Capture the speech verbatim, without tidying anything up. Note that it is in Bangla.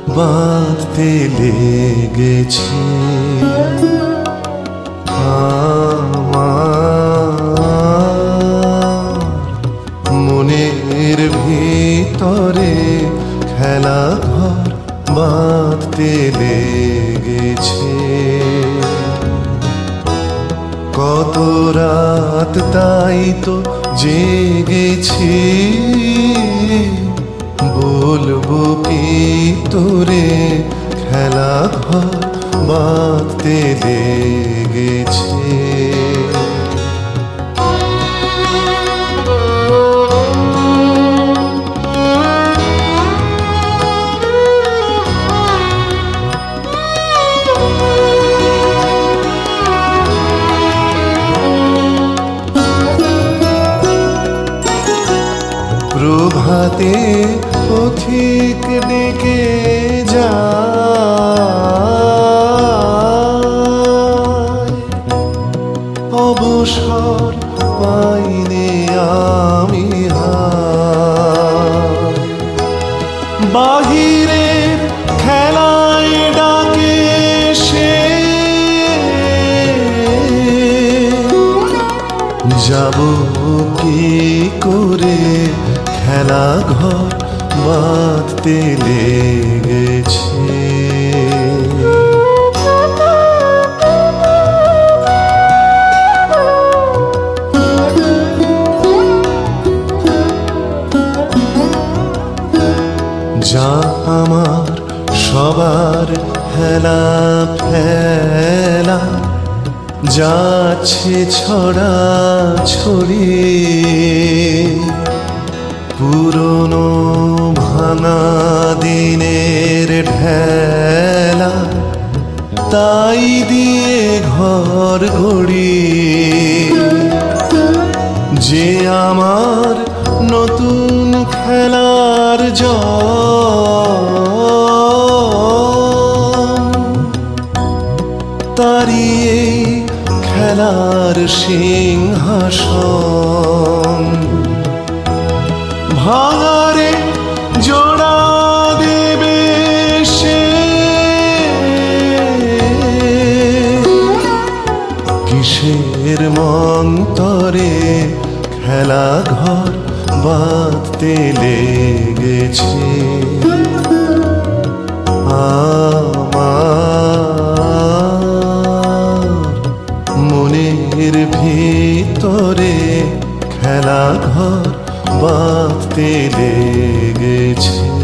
বাঁধতে লেগেছে। আমার মনের ভিতরে খেলা ঘর বাঁধতে লেগেছে। কত রাত তাই তো জেগেছি, বলবো কি তোরে খেলা ঘর বাঁধতে লেগেছে। প্রভাতে পথিক ডেকে যায়, অবসর পাইনে আমি হায়। বাহিরের খেলায় ডাকে সে, যাব কি করে খেলা ঘর বাঁধতে লেগেছে। যা আমার সবার হেলা ফেলা যাচ্ছে ছড়া ছড়ি, পুরনো ভাঙা দিনের ঢেলা তাই দিয়ে ঘর গড়ি। যে আমার নতুন খেলার জম, তারি এই খেলার সিংহাসন। ভাঙারে জোড়া দেবে সে, কিসের মন্তরে খেলা ঘর বাঁধতে লেগেছে। আমার মনের ভিতরে খেলা ঘর বাঁধতে লেগেছে।